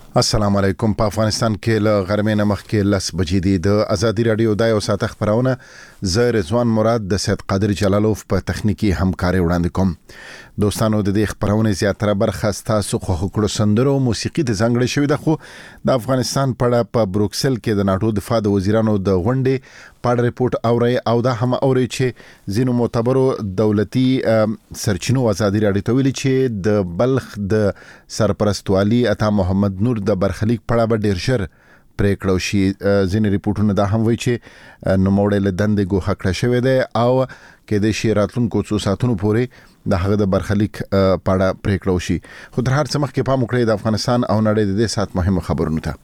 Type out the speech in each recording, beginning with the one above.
السلام علیکم. په افغانستان کې له غرمې نه مخکې 10 بجې دي. د ازادي رادیو د یو ساعت خبرونه زه رضوان مراد د سید قادر جلالوف په تخنیکی همکاري وړاندې کوم. دوستانو د دې خبرونه زیاتره برخه تاسو خو کړو سندرو موسیقي د ځنګړې شوې ده. خو د افغانستان په بروکسل کې د ناتو دفاع د وزیرانو د غونډې په ریپورت اوري او دا هم اوري چې زینو معتبرو دولتي سرچینو ازادي رادیو ته ویلي چې د بلخ د سرپرستوالي عطا محمد نور د برخلیک پړه به ډیر شر پریکړه شي. ځینې ریپورتونه دا هم وایي چې نوموړی له دندې ګوښه کړی شوی دی او کې د شي راتلونکو څو ساعتونو پورې د هغه د برخلیک پړه پریکړه شي. خو تر هر څه مخکې پام وکړئ د افغانستان او نړۍ د دې سات مهمه خبرونه ته.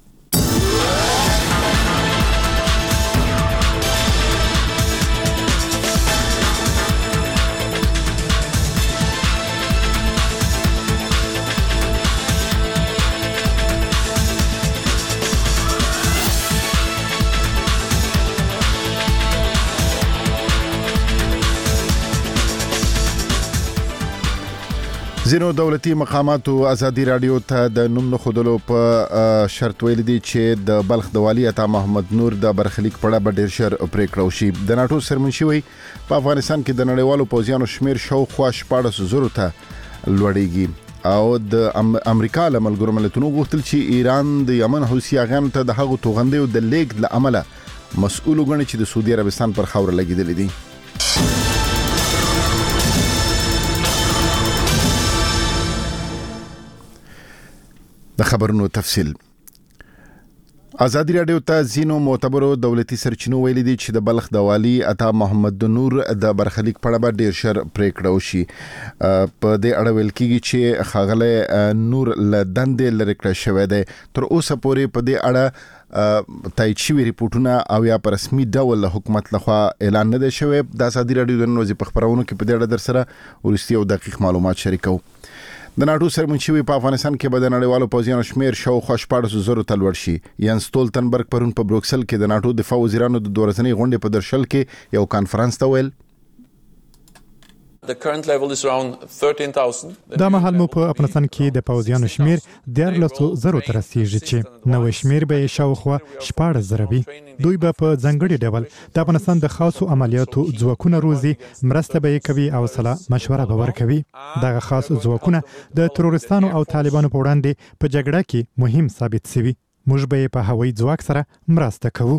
زینو دولتي مقاماتو ازادي رادیو ته د نوم نه خودلو په شرط ویل دي چې د بلخ د والی عطا محمد نور د برخلیک پړه به ډیر شر پریکړه شي. د ناتو سرمنشي وي په افغانستان کې د نړیوالو پوځیانو شمیر شاوخوا 14,000 ته لوړیږي او د امریکا له ملګرو ملتونو غوښتل چې ایران د یمن حوثیانو ته د هغو توغندیو د لیک له عمله مسؤل وګڼي چې د سعودي عربستان پر خاور لګیدل دي. د خبرونو تفصیل. ازادي رادیو ته زینو معتبرو دولتي سرچینو ویلي دي چې د بلخ د والی عطا محمد نور د برخلیک پړه به ډیر شر پریکړه شي. په دې اړه ویل کیږي چې خاغله نور له دندې لری کړی شوی دی. تر اوسه پورې په دې اړه تایید شوی ریپورتونه او یا په رسمي ډول حکومت لخوا اعلان نه دی شوی. د ازادي رادیو د نن ورځې په خبرونو کې په دې اړه در سره ورستي او دقیق معلومات شریکو. د ناتو سرمنشي په افغانستان کې به د نړیوالو پوځیانو شمیر شاوخوا 14,000 ته لوړ شي. یانس ستولتنبرګ پرون په بروکسل کې د ناتو دفاع وزیرانو د دورځنۍ غونډې په درشل کې یو کانفرنس ته ویل دا مهال مو په افغانستان کې د پوځیانو شمیر 13,000 ته رسیږي چې نوې شمیر به شاوخوا 14,000 وي. دوی به په ځنګړي ډول د افغانستان د خاصو عملیاتو ځواکونه روزي، مرسته به کوي او سلا مشوره به ورکوي. دغه خاص ځواکونه د تروریستانو او طالبانو په وړاندې په جګړه کې مهم ثابت شوي. موږ به په هوایي ځواک سره مرسته کوو.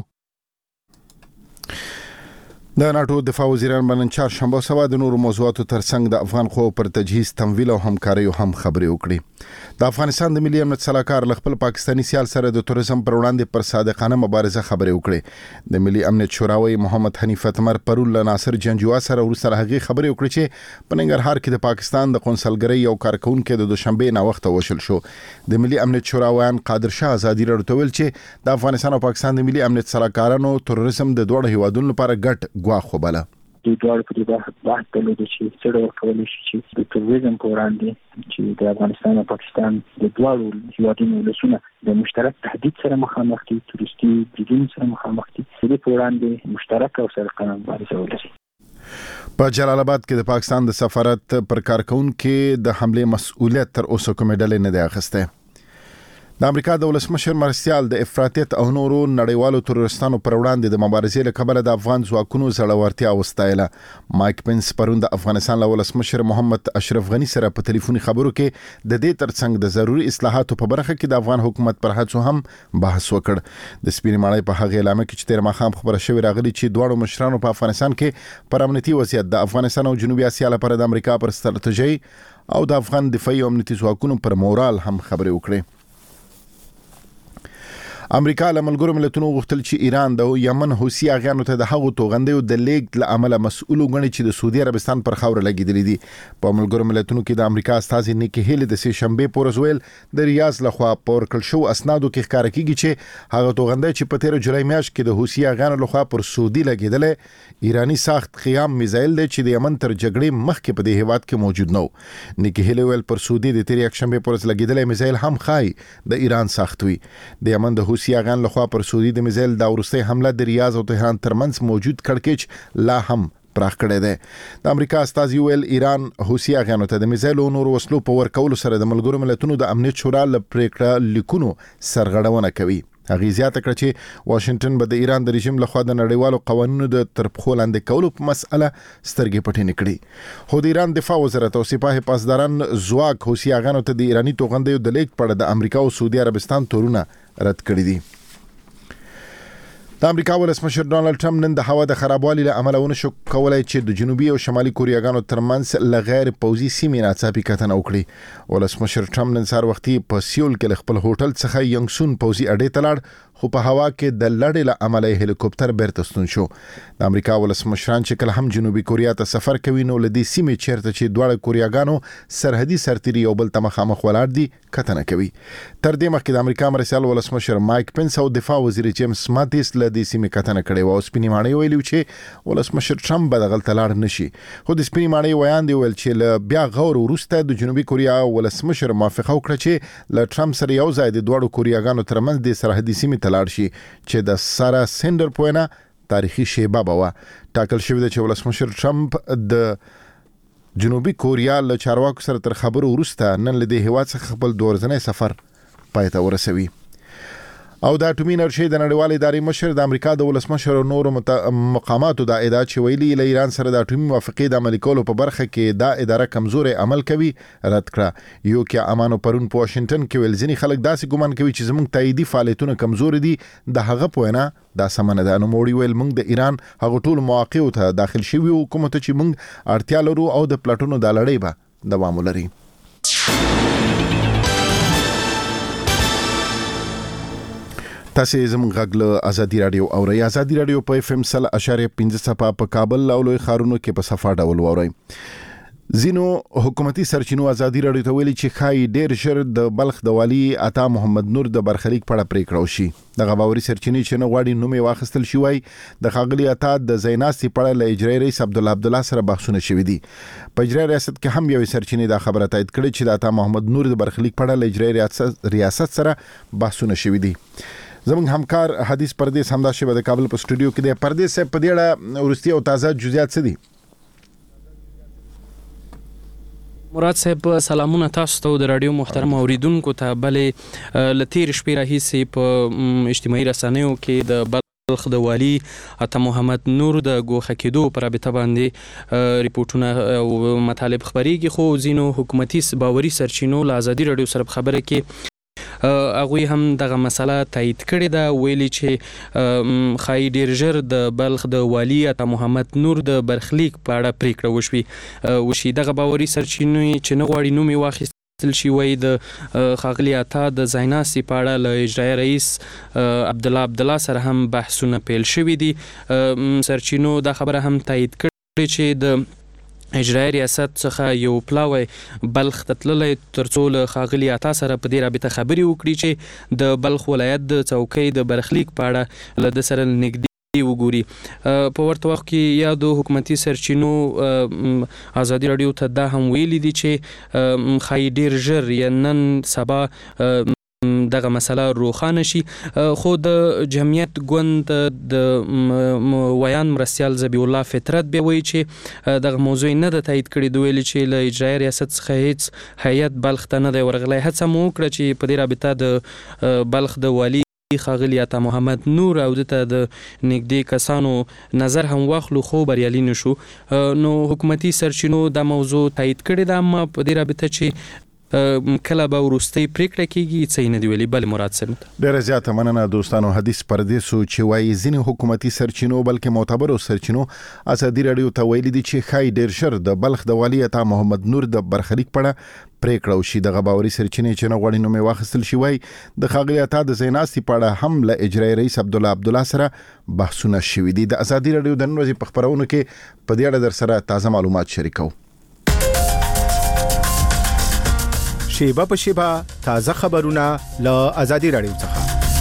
د ناتو دفاع وزیران بنن چهارشنبه سبا د نورو موضوعاتو ترڅنګ د افغان خو پر تجهیز تمویل او همکاري هم خبرې وکړي. د افغانستان د ملي امنیت صلاحکار خپل پاکستانی سیال سره د توریزم پر وړاندې پر صادقانه مبارزه خبرې وکړي. د ملي امنیت شوراوي محمد حنیف اتمر پرون له ناصر جنجوا سره ورسره هغه خبرې وکړي چې په ننګرهار کې د پاکستان د قونسلګرۍ یو کارکونکو د دوشنبه نه وخت وشل شو. د ملي امنیت شوراویان قادر شاه ازادي رادیو ویل چې د افغانستان او پاکستان د ملي امنیت صلاحکارانو توریزم د دوه هیوادونو لپاره ګډ ګواښ وباله. د دوه په دې بحث درلود چې څه ډول کولی شي چې د توریزم په وړاندې چې د افغانستان او پاکستان د دوه هیوادونو ولسونه د مشترک تهدید سره مخامخ دي، تروریستي بریدونو سره مخامخ دي. د دې په وړاندې مشترک او صادقانه مبارزه ولري. په جلال آباد کې د پاکستان د سفارت پر کارکونکو د حمله مسؤلیت تر اوسه کومه ډلې نه دی اخیسته. د امریکا د ولسمشر مرستيال د افراطیت او نورو نړیوالو تروریستانو پر وړاندې د مبارزې لپاره د افغان ځواکونو زړورتیا وستایله. مایک پنس پرون د افغانستان له ولسمشر محمد اشرف غنی سره په ټلیفوني خبرو کې د دې ترڅنګ د ضروري اصلاحاتو په برخه کې د افغان حکومت پر هڅو هم بحث وکړ. د سپین ماړی په هغه اعلان کې چې تیر ماخام خبره شوې راغلي چې دوه مشرانو په افغانستان کې پر امنیتي وضعیت د افغانستان او جنوبي اسیا لپاره د امریکا پر ستراتیژي او د افغان دفاعي او امنیتي ځواکونو پر مورال هم خبرې وکړي. امریکا له ملګرو ملتونو غوښتل چې ایران د یمن حوثیانو ته د هغو توغندیو د لیک له عمله مسؤل وګڼي چې د سعودي عربستان پر خاور لګیدل دي. په ملګرو ملتونو کې د امریکا استازي نیکی هیل د سه شنبه پورز ویل د ریاض لخوا پر کل شو اسنادو کې ښکار کیږي چې هغه توغندي چې په 13 جولای میاشت کې د حوثیانو لخوا پر سعودي لګیدل ایرانی ساخت خیام میزایل دی چې د یمن تر جګړې مخکې په دې هیواد کې موجود نو. نیکی هیل ویل پر سعودي د 13 شنبه پورز لګیدل میزایل هم خای د ایران ساخت وي. د یمن د حوثیانو لخوا پر سعودي د میزایل د ورسته حمله د ریاض او تهران ترمنځ موجود کړکېچ لا هم پراخ کړی دی. د امریکا استازي ویل ایران حوثیانو ته د میزایلو نور وسلو په ورکولو سره د ملګرو ملتونو د امنیت شورا له پریکړه لیکونو سرغړونه کوي. هغه زیاته کړه چې واشنگټن به د ایران د رژیم لخوا د نړیوالو قوانینو د ترپخو لاندې کولو په مسأله سترګې پټې نه کړي. خو د ایران دفاع وزارت او سپاه پاسداران ځواک حوثیانو ته د ایرانی توغندیو د لیک په اړه د امریکا او سعودي عربستان تورونه رد کړي دي. د امریکا ولسمشر ډونالد ټرمپ نن د هوا د خرابوالي له امله ونشو کولای چې د جنوبي او شمالي کوریاګانو ترمنځ له غیر پوځي سیمې ناڅاپي کتنه وکړي. ولسمشر ټرمپ نن سهار وختي په سیول کې خپل هوټل څخه یونګسون پوځي اډې ته لاړ، خو په هوا کې د لړۍ له امله هلیکوپټر بیرته ستون شو. د امریکا ولسمشران چې کله هم جنوبي کوریا ته سفر کوي نو له دې سیمې چیرته چې دواړه کوریاګانو سرحدي سرتیري یو بل ته مخامخ ولاړ دي کتنه کوي. تر دې مخکې د امریکا مرسل ولسمشر مایک پنس او دفاع وزیر جیمز ماتیس له دې سیمې کتنه کړې و او سپینې ماڼۍ ویلي چې ولسمشر ټرمپ به دغلته لاړ نشي. خو د سپینې ماڼۍ ویان دی ویل چې له بیا غور وروسته د جنوبي کوریا ولسمشر موافقه وکړه چې له ټرمپ سره یو ځای د دواړو کوریاګانو ترمنځ د سرحدي سیمې ته لاړ شي چې د سارا سینډر پوینا تاریخي شیبه بوا. ټاکل شوی دی چې ولسمشر ټرمپ د جنوبي کوریا له چارواکو سره تر خبرو وروسته نن له دې هیواد څخه خپل دورځنی سفر پای ته ورسوي. او د اټومي انرژي د نړیوال ادارې مشر د امریکا د ولسمشر او نورو مقاماتو د ادعا چې ویلي له ایران سره د اټومي موافقې د عملي کولو په برخه کې دا اداره کمزوري عمل کوي رد کړه. یو کې امانو پرون په واشنگټن کې ویل ځینې خلک داسې ګمان کوي چې زموږ تاییدي فعالیتونه کمزوري دي. د هغه په وینا دا سمنه ده. نو موړي ویل موږ د ایران هغه ټول مواقعو ته داخل شوي او کوم ته چې موږ اړتیا لرو او د پلاټونو د لړۍ به دوام ولري. تاسو زموږ غږ له ازادي رادیو او ازادي رادیو په FM 100.5 په کابل او لوی خارونو کې په صفه ډول ووري. زینو حکومتي سرچینو ازادي رادیو ته ویلي چې خای ډیر شر د بلخ د والی عطا محمد نور د برخلیک په اړه پریکړه وشي. د غباوري سرچینې چې نه غواړي نومې واخستل شي وای د خاغلی عطا د زیناستي په اړه له اجرایي رئیس عبدالله سره بحثونه شوي دي. په اجرایي ریاست کې هم یو سرچینې دا خبره تایید کړې چې د عطا محمد نور د برخلیک په اړه له اجرایي ریاست سره بحثونه شوي دي. زموږ همکار حدیث پردیس همدا شی د کابل په سټوډیو کې د پردیس په دې اړه ورستي او تازه جزئیات څه دي؟ مراد صاحب سلامونه تاسو ته د رادیو محترم اوریدونکو ته. بلې لتیر شپې راهیسې په اجتماعي رسنیو کې د بلخ د والی عطا محمد نور د ګوښه کېدو پر رابطه باندې ریپورتونه او مطالب خبرېږي، خو ځینو حکومتي باوري سرچینو له ازادي رادیو سره خبره کې هغوی هم دغه مسله تایید کړې ده. ویلي چې خای ډیر ژر د بلخ د والی عطا محمد نور د برخلیک په اړه پریکړه وشي. دغه باوري سرچینې چې نه غواړي نومې واخیستل شي وایي د خاغلی عطا د زیناستي په اړه له اجرایي رئیس عبدالله سره هم بحثونه پیل شوي دي. سرچینو دا خبره هم تایید کړې چې د اجرایي ریاست څخه یو پلاوی بلخ ته تللی ترڅو له خاغلی عطا سره په دې رابطه خبرې وکړي چې د بلخ ولایت د چوکۍ د برخلیک په اړه له د سره نږدې وګوري. په ورته وخت کې یادو حکومتي سرچینو ازادي رادیو ته دا هم ویلي دي چې خای ډیر ژر یا نن سبا دغه مسله روښانه شي. خو د جمعیت ګوند د ویان مرستیال ذبیح الله فطرت بیا وایي چې دغه موضوع نه ده تایید کړې. دوی ویلي چې له اجرایي ریاست څخه هیڅ هیئت بلخ ته نه دی ورغلی. هڅه مو وکړه چې په دې رابطه د بلخ د والی خاغلی عطا محمد نور او دته د نږدې کسانو نظر هم واخلو، خو بریالي نشو. نو حکومتي سرچینو دا موضوع تایید کړې ده، اما په دې رابطه چې کله به وروستۍ پریکړه کیږي څه نه دی ویلي. بل مراد صاحب ډیره زیاته مننه دوستانو. حدیث پردیسو چې وایي ځینې حکومتي سرچینو بلکې معتبرو سرچینو ازادي رادیو ته ویلي دي چې خای ډیر شر د بلخ د والی عطا محمد نور د برخلیک په اړه پریکړه وشي. دغه باوري سرچینې چې نه غواړي نومې واخیستل شي وایي د خاغلی عطا د زیناستي په اړه هم له اجرایي رئیس عبدالله سره بحثونه شوي دي. د ازادي رادیو د نن ورځې په خبرونو کې په دې اړه در سره تازه معلومات شریکو. شیبه په شیبه تازه خبرونه له ازادي رادیو څخه.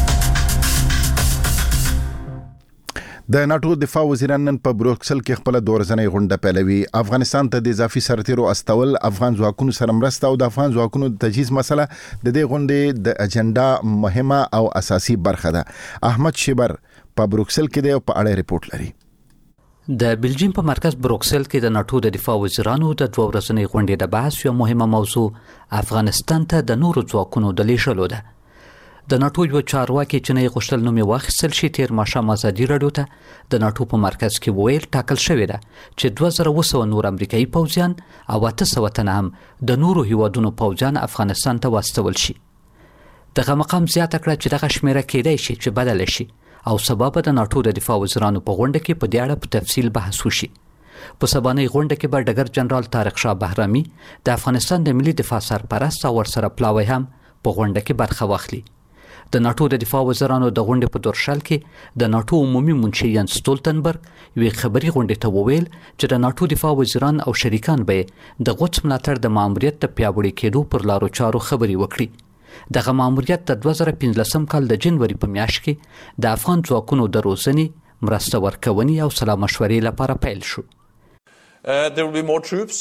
د ناتو دفاع وزیران نن په بروکسل کې خپل دورځنۍ غونډه پیلوي. افغانستان ته د اضافي سرتیرو استول افغان ځواکونو سره مرسته او د افغان ځواکونو د تجهیز مسله د دې غونډې د اجنډا مهمه او اساسي برخه ده. احمد شیبر په بروکسل کې د په اړه ریپورت لري. د بلجیم په مرکز بروکسل کې د ناتو د دفاع وزیرانو د 2 ورځنۍ غونډې د بحث یو مهمه موضوع افغانستان ته د نورو ځواکونو د لیږلو ده. د ناتو یو چارواکي چې نه غوښتل نوم واخیستل شي تیر ماښام ازادي راډیو ته د ناتو په مرکز کې ویل ټاکل شوی ده چې 2200 نور امریکایي پوځیان او 800 تنه هم د نورو هیوادونو پوځیان افغانستان ته واستول شي. دغه مقام زیاته کړه چې دغه شمیره کېدای شي چې بدل شي او سبب د ناتو د دفاع وزیرانو په غونډه کې په دې اړه په تفصیل بحث وشي. په سبانۍ غونډه کې به ډګر جنرال طارق شاه بهرامي د افغانستان د ملي دفاع سرپرست او ورسره پلاوی هم په غونډه کې برخه واخلي. د ناتو د دفاع وزیرانو د غونډې په دورشل کې د ناتو عمومي منشي ینس ستولتنبرګ یوې خبري غونډې ته وویل چې د ناتو دفاع وزیران او شریکان به د غوڅ ملاتړ د ماموریت د پیاوړي کېدو پر لارو چارو خبري وکړي. دغه ماموریت د 2015 کال د جنوري په میاشت کې د افغان ځواکونو د روزنې، مرسته ورکونې او سلا مشورې لپاره پیل شو. There will be more troops.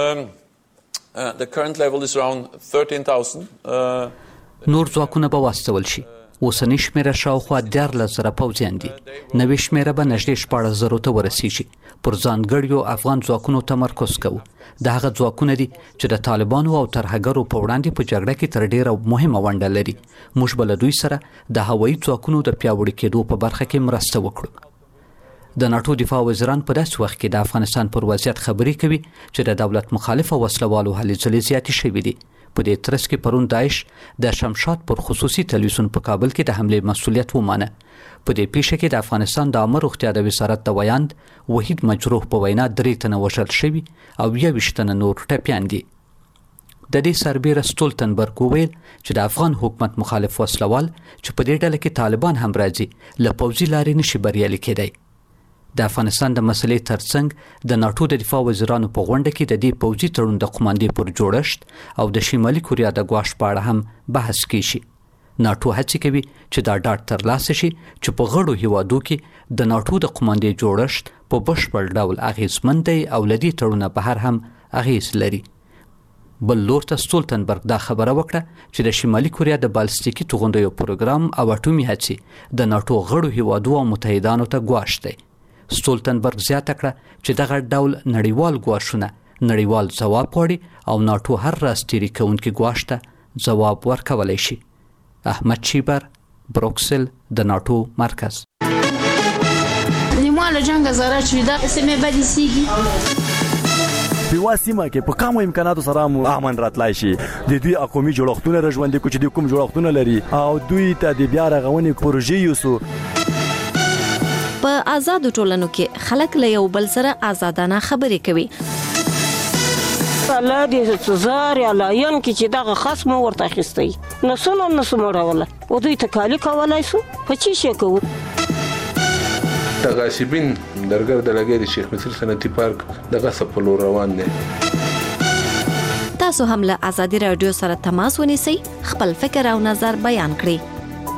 The current level is around 13,000. نور ځواکونه به واستول شي. اوسنی شمیره شاوخوا 14,000 پوځیان دي. نوې شمیره به نږدې 14,000 ته ورسیږي. پر ځانګړیو افغان ځواکونو تمرکز کوو. د هغه ځواکونه دي چې د طالبانو او ترهګرو په وړاندې په جګړه کې تر ډیره مهمه ونډه لري. موږ به له دوی سره د هوایي ځواکونو د پیاوړي کېدو په برخه کې مرسته وکړو. د ناتو دفاع وزیران په داسې وخت کې د افغانستان پر وضعیت خبرې کوي چې د دولت مخالف او وسلوالو هلې ځلې زیاتې شوې دي. په دې ترڅ کې پرون داعش د شمشاد پر خصوصي تلویزیون په کابل کې د حمله مسؤلیت ومانه. په دې پیښه کې د افغانستان د عامه روغتیا د وزارت د ویاند وحید مجروح په وینا 3 تنه وژل شوي او 21 تنه نور ټپیان دي. د دې سربېره ستولتنبرګ وویل چې د افغان حکومت مخالف وسلوال چې په دې ډله کې طالبان هم راځي له پوځي لارې نشي بریالي کېدی. د افغانستان د مسلې ترڅنګ د ناتو د دفاع وزیرانو په غونډه کې د دې پوځي تړون د قوماندې پر جوړښت او د شمالي کوریا د ګواښ په اړه هم بحث کیږي. ناتو هڅه کوي چې دا ډاډ ترلاسه شي چې په غړو هیوادو کې د ناتو د قوماندې جوړښت په بشپړ ډول اغیزمن دی او لدی تړونه بهر هم اغیز لري. بل لور ته ستولتنبرګ دا خبره وکړه چې د شمالي کوریا د بالستیکي توغندیو پروګرام او اټومي هڅې د ناتو غړو هیوادو او متحدانو ته ګواښ دی. ستولتنبرګ زیاته کړه چې دغه ډول نړیوال ګواښونه نړیوال ځواب غواړي او ناتو هر راز تیری کوونکي ګواښ ته ځواب ورکولی شي. احمد شیبر، بروکسل، د ناتو مرکز. نیماله جنگ زاره چې دا سیمه بدی سیږي په واسمه کې په کومو امکاناتو سره مو امن راتلای شي. د دوی اقومي جوړښتونه رژوندې کو چې د کوم جوړښتونه لري او دوی ته د بیا رغونې پروژې یوسو. په آزادو ټولنو کې خلک له یو بل سره آزادانه خبرې کوي. الله دې زار یا لاین کې چې دغه خصم ورته اخیستی نسونه مړوله او دوی ته کالی کولای سو په چی شي کوو. تغاسبین درګر د لګي د شیخ مصر صنعتي پارک دغه سپلو روان دي. تاسو هم له آزادي رادیو سره تماس ونیسئ، خپل فکر او نظر بیان کړئ.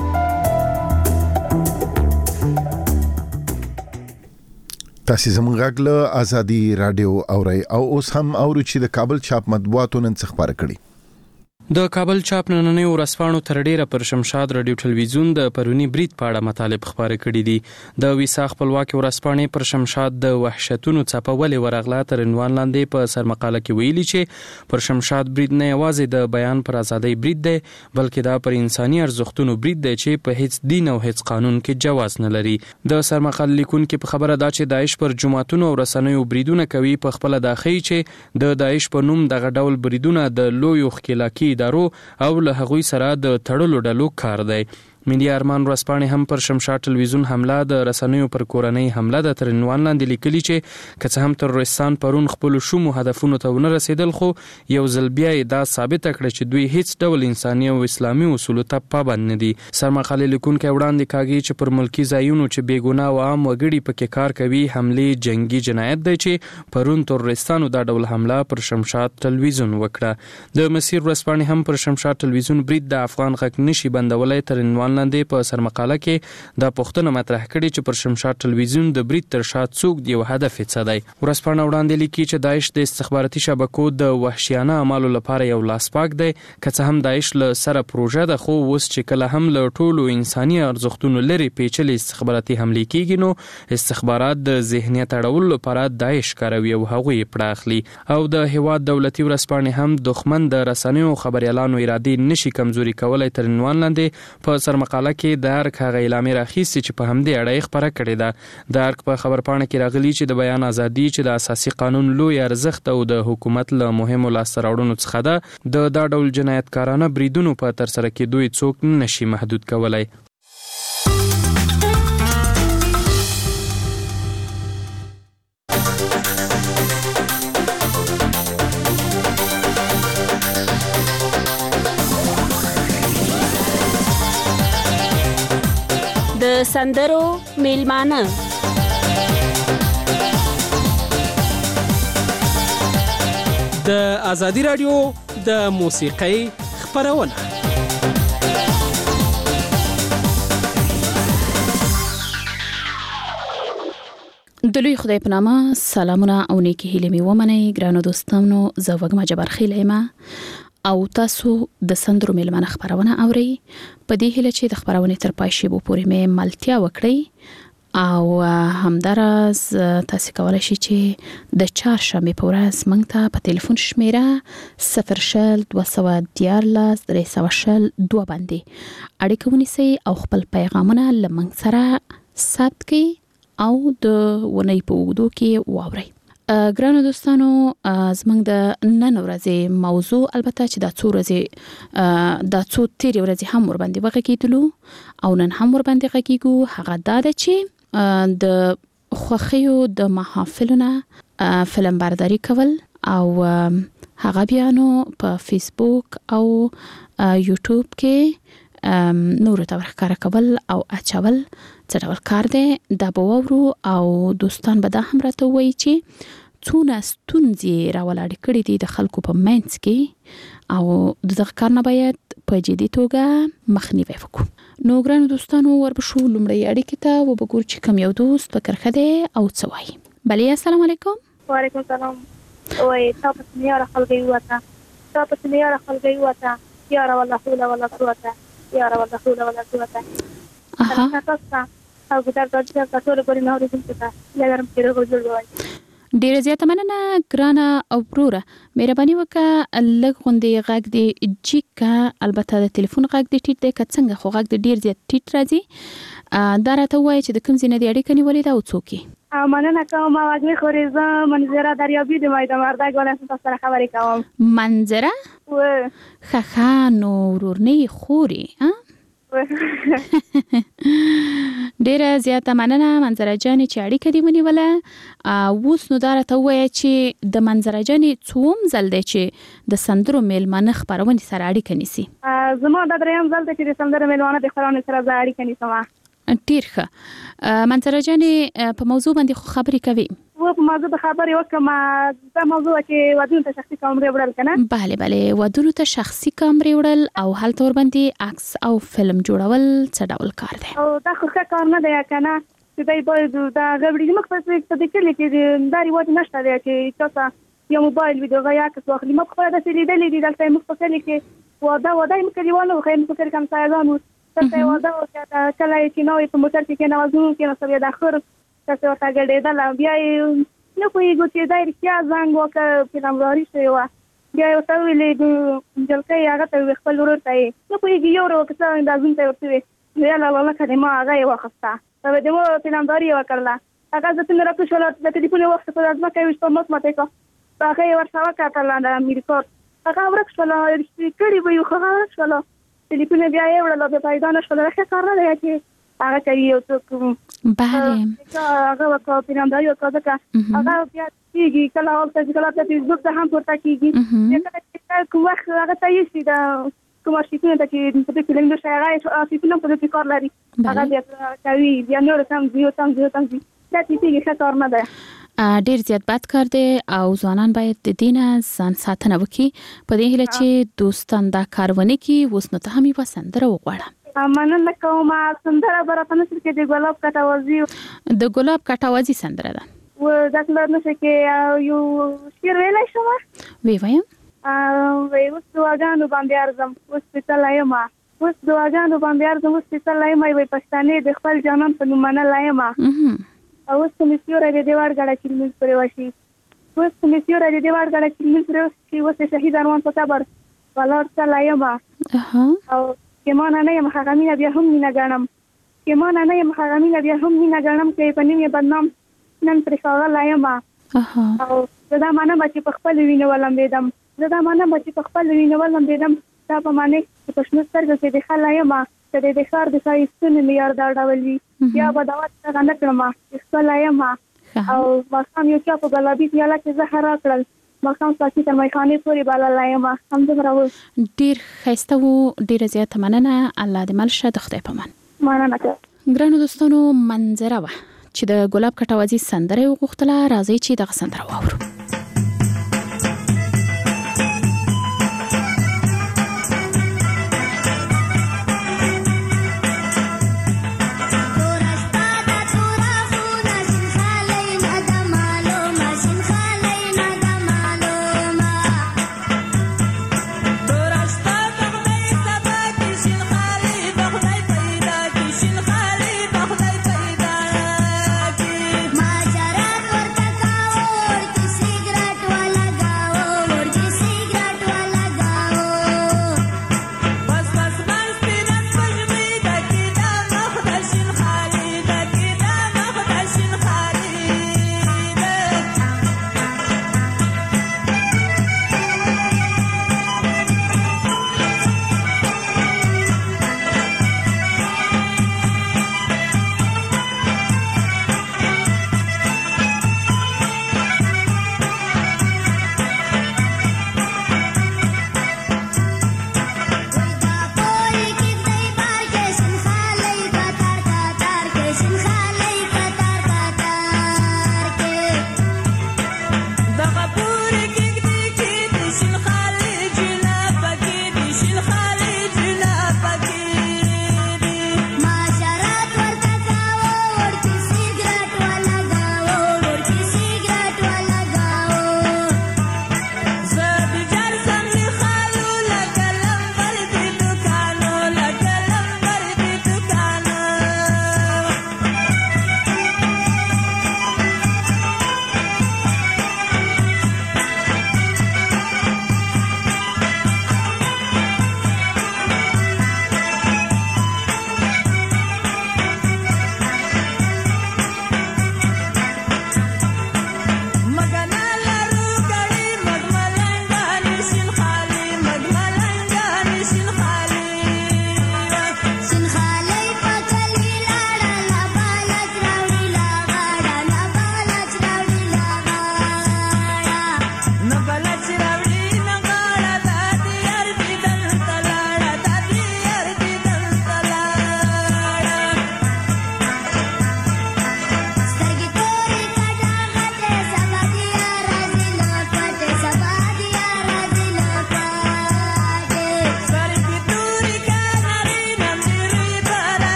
تاسو زموږ غږ له آزادي رادیو اورئ او اوس هم اورو چې د کابل چاپ مطبوعاتو نن څه خبره کړي. د کابل چاپ نننۍ ورځپاڼو تر ډیره پر شمشاد رادیو ټلویزیون د پرونی برید په اړه مطالب خبرې کړي دي. د ویسا خپلواکي ورځپاڼې پر شمشاد د وحشتونو څپولې ورغله تر عنوان لاندې په سرمقاله کې ویلي چې پر شمشاد برید نه یوازې د بیان پر ازادۍ برید دی بلکې دا پر انساني ارزښتونو برید دی چې په هیڅ دین او هیڅ قانون کې جواز نه لري. د سرمقاله لیکونکو په خبره دا چې داعش پر جماعتونو او رسنیو بریدونه کوي په خپل داخلي چې د داعش په نوم دغه ډول بریدونه د لویو ښکېلاکي ادارو او له هغوی سره د تړلو ډلو کار دی. ملي ارمان ورځپاڼې هم پر شمشاد ټلویزیون حمله د رسنیو پر کورنۍ حمله د تر عنوان لاندې لیکلي چې که څه هم تروریستان پرون خپل شومو هدفونو ته ونه رسیدل خو یو ځل بیا دا ثابت کړه چې دوی هیڅ ډول انساني او اسلامي اصولو ته پابند نه دي. سرمقاله لیکونکو وړاندې کاږي چې پر ملکی ځایونو چې بیګناه او عام وګړي پکې کار کوي حمله جنگي جنایت دی چې پرون تروریستانو دا ډول حمله پر شمشاد ټلویزیون وکړه. د مسیر ورځپاڼې هم پر شمشاد ټلویزیون برید د افغان غږ نشي بندولای تر عنوان عنوان لاندې په سرمقاله کې دا پوښتنه مطرح کړې چې پر شمشاد ټلویزیون د برید تر شا څوک دی او هدف یې څه دی. ورځپاڼه وړاندې لیکي چې داعش د استخباراتي شبکو د وحشیانه اعمالو لپاره یو لاسپاک دی، که څه هم داعش له سره پروژه ده، خو اوس چې کله هم له ټولو انساني ارزښتونو لري پیچلې استخباراتي حملې کیږي نو استخبارات د ذهنیت اړولو لپاره داعش کاروي او هغوی پړه اخلي. او د هیواد دولتي ورځپاڼې هم دښمن د رسنیو خبريالانو ارادې نشي کمزوري کولای تر عنوان لاندې په سرمقاله کې د ارګ هغه اعلامیه راخیستې چې په همدې اړه یې خبره کړې ده. د ارګ په خبرپاڼه کې راغلي چې د بیان ازادي چې د اساسي قانون لوی ارزښت او د حکومت له مهمو لاسته راوړنو څخه ده، د دا ډول جنایتکارانه بریدونو په ترسره کېدو یې څوک نشي محدود کولای. د سندرو میلمانه د ازادي رادیو د موسیقۍ خبرونه. د لوی خدای په نامه سلامونه او نیکی هیلې مې ومنئ ګرانو دوستانو. زه وږمه جبار خیل او تاسو د سندرو میلمانه خبرونه اورئ. په دې هیله چې د خبرونې تر پای شی پورې مې ملتیا وکړئ او همدارس تاسو کولای شئ چې د چهارشنبه په ورځ موږ ته په ټلیفون شمیره 00214 باندې اړیکه ونیسئ او خپل پیغامونه لمنځ سره ثبت کړئ او د ونې په وګړو کې واورئ. ګرانو دوستانو زموږ د نن ورځې موضوع البته چې دا څو تیرې ورځې هم ور باندې وغږیدلو او نن هم ور باندې غږیږو، هغه دا ده چې د خوښیو د محافلونه فلم برداری کول او هغه بیا نو په فیسبوک او یوټیوب کې نور ته ورښکاره کول او اچول څه ډول کار دی. دا به واورو او دوستان به دا هم راته وایي چې څونه ستونزې راولاړې کړې دي د خلکو په منځ کې او دغه کار نه باید په جدي توګه مخنیوي وکړو. نو ګرانو دوستانو وربشو لومړی اړیکې ته وبګور چې کوم یو دوست په کرخه دی او څه وایي. بله السلام علیکم. وعلیکم السلام. وای تاسو نه خلګي وته تاسو نه خلګي وته یا را والله حول ولا قوه یا را والله حول ولا قوه. او ګټه تاسو ټول په نوو دې څه لګرم کېږي ګورځوي. ډیره زیاته مننه ګرانه او وروره، مهرباني وکړه لږ غوندې غږ دې جیکه، البته د ټلیفون غږ دې ټیټ دی که څنګه، خو غږ دې ډیر زیات ټیټ راځي. دا راته وایي چې د کوم ځای نه دې اړیکه نیولې ده او څوک یې؟ مننه کوم. واجبي خوريزه منظره دریابي د مایده مرده ګولای تاسو سره خبرې کوم. منظره خخا نو ورورنی خوري ډیره زیاته مننه منظره جانې چې اړیکه دې ونیوله. اوس نو دا راته ووایه چې د منظره جانې څوم ځل دی چې د سندرو میلمانه خپرونې سره اړیکه نیسي؟ زما دا دریم ځل دی چې د سندرو میلمانه د خپرونې سره زه اړیکه نیسم. ډیر ښه. منظره جانې په موضوع باندې خو خبرې کوي؟ په موضوع د خبرې وکړم. دا موضوع چې ودونو ته شخصي کامرې وړل کنه. بله ودونو ته شخصي کامرې وړل او هلته ور باندې عکس او فلم جوړول څه ډول کار دی؟ او دا خو ښه کار نه دی کنه چې دای باید دا غوړي موږ په دې کې لیکي دا ریواج نشته دی چې تاسو یو موبایل ویډیو غیا که واخلي. موږ خو دا سلیدلې دي دلته موږ په کلی کې ودا موږ کلیوالو خو موږ فکر کوم سایدانو ته ودا او کله چې نو په موټر کې نه وځو کې نو سبا د اخر تاسو ورته ګډېدل بیا نو کوی ګوتې دای رښتیا زنګ وکړ پیغمبري شوی و بیا یو څو ویلې جلکې هغه ته خپل ورته نو کوی یو ورو کڅا د ازون ته ورته وی لا الله کړه ما هغه یو وخته ته د مو پیغمبري وکړه هغه ځکه راته شو د ټلیفون وخت په ځما کې وشته مت ماته کو هغه ورته وکړه د امریکا هغه ورکشل کړي وي خو هغه شول ټلیفون بیا یې وړل په پیدا نشول راځه کار نه دی چې هغه کوي یو څوک بله هغه وکړه پیغمبري وکړه هغه بیا کیږي کله او کله په فیسبوک ته هم پورته کیږي کله کوم وخت هغه ته یې دا کوم شي ته چې په دې کې لنډه شي هغه فیسبوک په دې کار لري هغه بیا کوي بیا نور سم زیو دا چې څه کار نه ده. ډیر زیات بد کار دی او ځوانان باید د دینه ځان ساتنه وکړي. په دې هیله چې دوستان دا کار ونه کړي. اوس نو ته هم یې وسندره وغواړم. مننه کوم. سندره برته نشي کې د ګلاب کټوازي سندره ده و داخله نشي کې یو شعر ویلای شم. وی وایم اوس دواګانو باندې ارزم اوس پتلایم اوس دواګانو باندې ارزم اوس پتلایم وي پښتانه د خپل جانان په نوم نه لایم اوس کوم سیوره د دیوار غړا کې موږ پرې واشي اوس کوم سیوره د دیوار غړا کې موږ پرې واشي اوس شهید اروان په صبر ولر تلایم او کمان نه یم حرامینه بیا هم نه غنم کمان نه یم حرامینه بیا هم نه غنم کې په نیمه بدنام نن پر ښاغه لایم او دا معنی چې په خپل وینه ولم بيدم دا معنی چې په خپل وینه ولم بيدم دا په معنی چې په شنو سترګو کې د خلایم چې د ښار د سایستون معیار دا ډول وي یا به دا څنګه نه کړم چې خلایم او ماخام یو چا په ګلابي پیاله کې زهر راکړل ماخام ساتي تر مې خانه پوری بالا لایم هم دې راو ډیر خسته وو ډیر زیات مننه الله دې مل شه د خدای په من مننه ګرانو دوستانو منظره وا چې د ګلاب کټوازي سندره وغوښتله راځي چې د سندره واورو. ماجرات ورته کاور کسی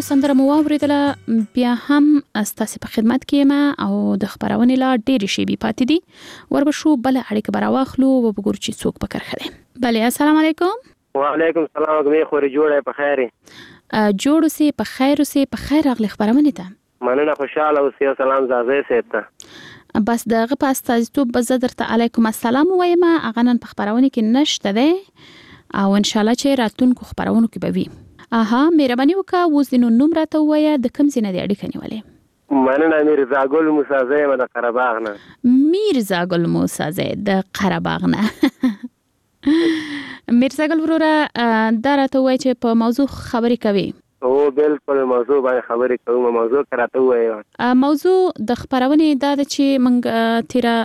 سندره مو اوریدله بیا هم ستاسو په خدمت کې ما او د خبرونې لا ډېر شي بي پاتې دي وربشو بل اړیکه براواخلو او وګورو چې څوک په کار خله. بله السلام علیکم. وعلیکم السلام. غمې خوري جوړه په خیر. جوړو سي په خیر سي په خیر اغلی خبرونه ته. مننه خوشاله اوسې. سلام زازه سید ته. بس دغه په استازیتوب بزدرته علیکم السلام وایم. اغه نن په خبرونه کې نشته ده او ان شاء الله چې راتونکو خبرونه کې به وي. مهرباني وکړه اوس د نوم راته ووایه د کوم ځای نه دی اړیکه نیولې؟ مننه میرزا ګل موسی زیم د قره باغ نه. میرزا ګل موسی زیم د قره باغ نه. میرزا ګل وروره دا راته ووایه چې په موضوع خبرې کوي. او بالکل موضوع باندې خبرې کوم. موضوع راته ووایه. موضوع د خبرونې دا ده چې موږ تیره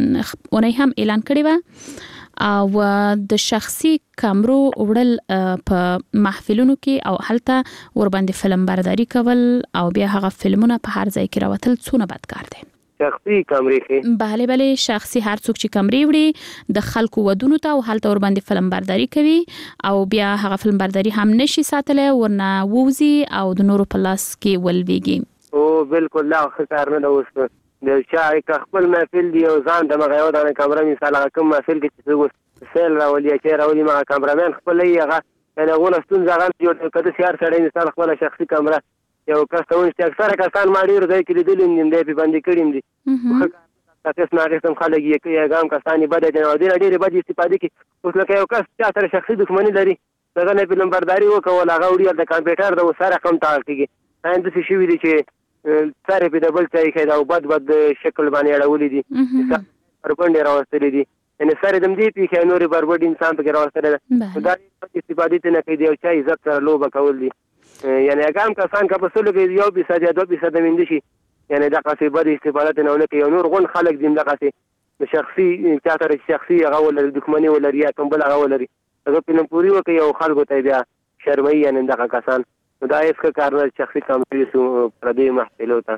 اونۍ هم اعلان کړی و او د شخصي کامرو وړل په محفلونو کې او هلته ور باندې فلم برداری کول او بیا هغه فلمونه په هر ځای کې راوتل څونه بد کار دی. شخصي کامرې کې بله شخصي هر څوک چې کامرې وړي د خلکو ودونو ته او هلته ور باندې فلم برداری کوي او بیا هغه فلم برداری هم نشي ساتلی ورنه ووزي او د نورو په لاس کې ولويږي. او بالکل لا کار نه اوس د چا خپل محفل دی او ځان د مغه یو د کامره مثال کوم محفل کې چې سیل راولي چې راولي ما کامرامن خپل یې هغه غوونه ستون ځان جوړ کړي سیار سره مثال خپل شخصي کامره یو کاستون چې اکثره کسان ما ډیر ځای کې لیدل دي په باندې کړیم دي تاسو نه رسم خلک یې ګام کسانی بده دي او ډیر بده استفاده کوي. اوس لکه یو کس چې سره شخصي دښمنی لري دغه نه فلم برداری وکول هغه وړي د کمپیوټر د سره کم تعال کیږي اند څه شي وی دي چې سره په دبل ځای کې دا بد شکل باندې اړولې دي پربند راوستلې دي ان سره دم دي په نوري بربد انسان په راوستل دا استفاده نه کوي او چا عزت سره لوبه کول دي یعنی هغه کسان کا په سلو کې یو به ساده دوه به ساده مند شي یعنی دا قصې بد استفاده نه کوي نور غون خلک دي دا قصې شخصي چاته شخصي هغه ول دښمنی ول ریا کوم بل هغه ول هغه په نن پوری وکي او خلکو ته بیا شرمای یعنی دا کسان دا اسکه کارونه شخصي کامرې سو پردي محفلو ته.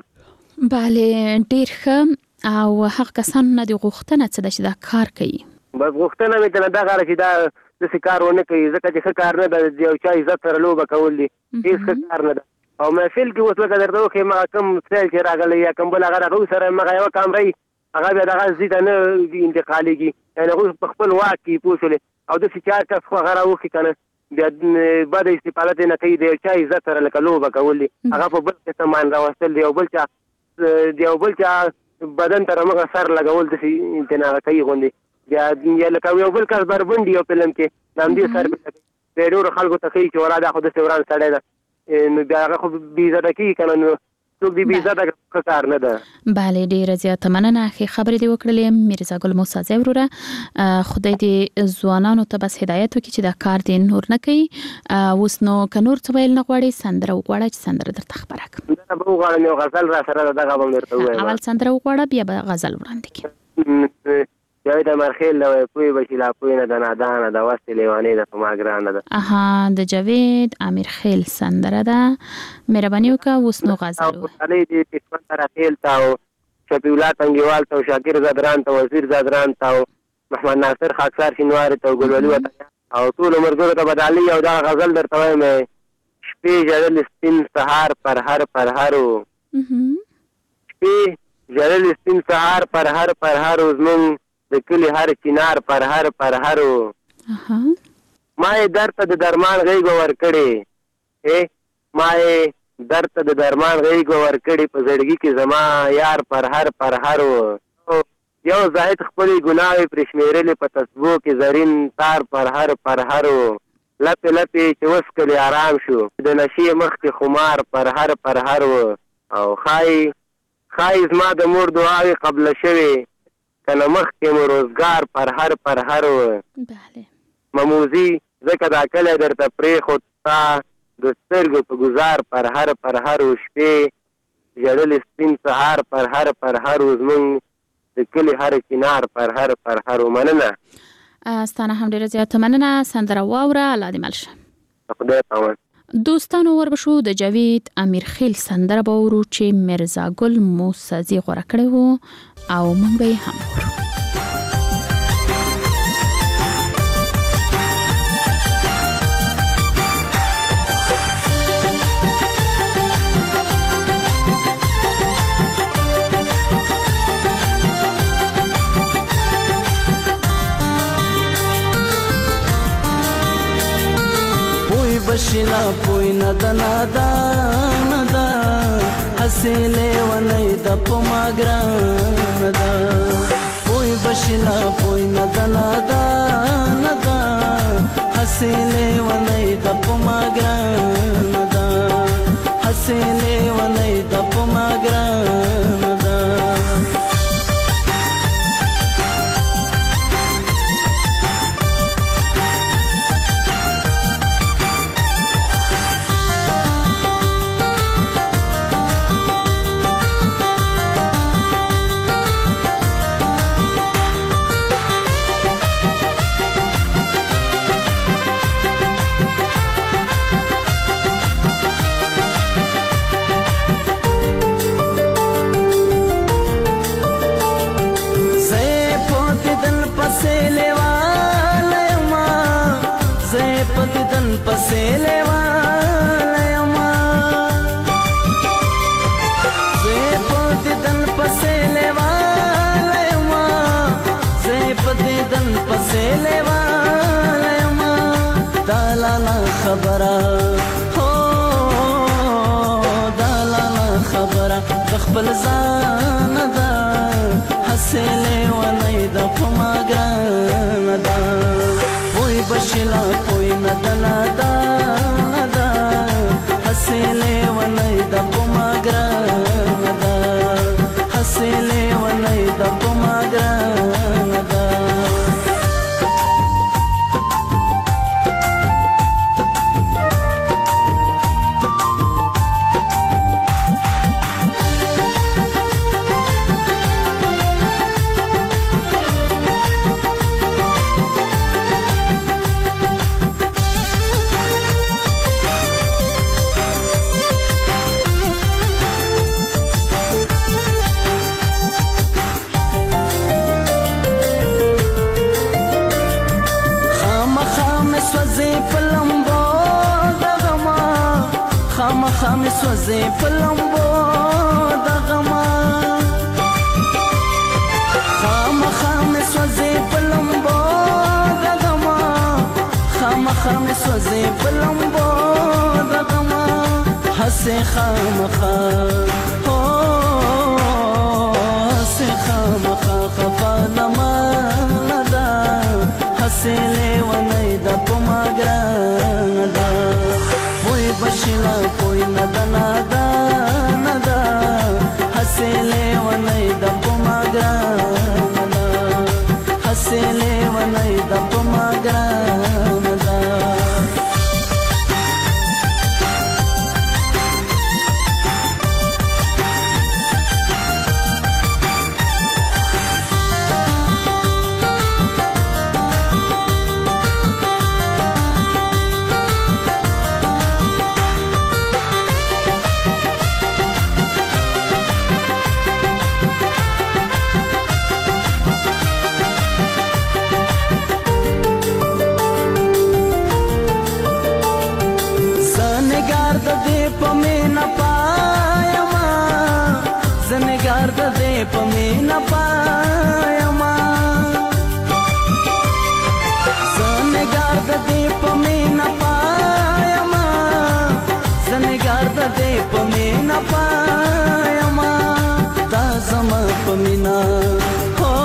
بله ډیر ښه او هغه کسان نه دی غوښتنه چې دا کار کوي. بس غوښتنه مې ته دا غواړم چې دا د کار ونه کوي ځکه چې کار نه د یو چا عزت سره لوبه کول دي هیڅ کار نه ده او محفل کې اوس لکه درته وکي ما کوم څه چې راغلی یا کوم بل هغه سره ما یو کامرې هغه بیا دغه زیات نه انتقالېږي یعنی هغه خپل واک کې پوښلې او د سچار کس خو هغه راوخی کنه بیا بعد استفاده نه کوي د چا عزت سره لکه لوبه کول دي هغه په بل څه مان راوستل دی او بل چا بدن تر موږ سر لګول دي انتنا کوي غوندي یا لکه یو بل کس بربندي یو فلم کې نام دي سر په ډېر خلکو ته کوي چې وراده خو د سوران سړی ده نو بیا هغه خو بيزه کوي کنه نو څوک دی بيزه د کار نه ده. بله ډیره زیاته مننه خبرې دی وکړلې میرزا ګل موسی زیم وروره خدای دې ځوانانو ته بس هدایت وکړي چې دا کار دې نور نه کوي. اوس نو که نور څه ویل نه غواړي سندره وغواړه چې سندره درته خبره کړم. دا به وغواړم یو غزل را سره دغه به درته ووایم. اول سندره وغواړه بیا به غزل وړاندې کړم. جاوید امرخیل له پوی بشي لا پوی نه د نادانه د واست لیوانې د فماګرانه ده. د جاوید امرخیل سندره ده. مهرباني وکړه اوس نو غزل علي دې پښتون راخیل تاو شفیع الله تنګیوال ته شاکر زادران ته وزیر زادران ته محمد ناصر خاکسار شینوار ته ګلولي وته او ټول مرګرو ته بدالي او دا غزل درته وایم شپې جړل سپین سهار پر هرو شپې جړل سپین سهار پر هر زمون د کلی هر چینار پر هرو ما درته د درمان غیږ ورکړې ما درته د درمان غیږ ورکړې په زړګي کې زما یار پر هرو یو زاهد خپل ګناوي پر شمیرلې په تسبو کې زرین تار پر هرو لپې چې وسکلي آرام شو د نشي مخ کې خمار پر هرو او خای زما د مور دعاوي قبل شوي کنه مخ کې مو روزګار پر هرو مموزي زکه دا کله درته پرې خو تا د سترګو په گزار پر هرو شپې جړل سپین سهار پر هرو زمون د کلی هر چینار پر هرو مننه. ستانه هم ډیره زیاته مننه. سندره واوره الله دې مل شه. خدای پامان. دوستانو وربشو د جاوید امیرخیل سندره باورو چې میرزا ګل موسی غوړه کړی وو او موږ به هم ورو. بشلا پوی ندنا دا ندا حسیلې ونی د پماګران دا پوی بشلا پوی ندنا دا ندا حسیلې ونی د پماګران دا حسیلې ونی د پماګران دا پسیلے والایما زیپ دیدن پسیلے والایما زیپ دیدن پسیلے والایما دالانا خبرہ ہو دالانا خبرہ تخبل زان دا حسیلے ونی دا پماگران دا پوی بشلا پوی ندنا دا دا حسیلې ونی د پماګران دا حسیلې ونی د پماګران دا خامې سوځې په لمبو د غما خامې سوځې په لمبو د غما خامې سوځې په لمبو د غما هسې خامخا هو هسې خامخا خفا نما دا هسې لیونی د پماګران دا پوی بشلا پوی ندنا دا ندا حسیلې ونی د پماګران دا حسیلې ونی د پماګران دا پمینا پایما زنګار د دې پمینا پایما زنګار د دې پمینا پایما دا زما پمینا هو